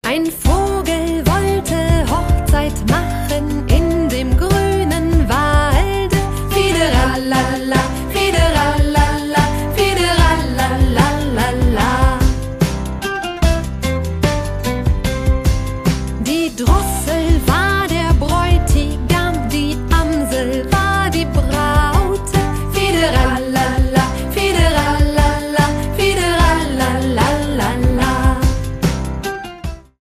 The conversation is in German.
Ein Vogel wollte Hochzeit machen in dem grünen Walde. Fiederalala.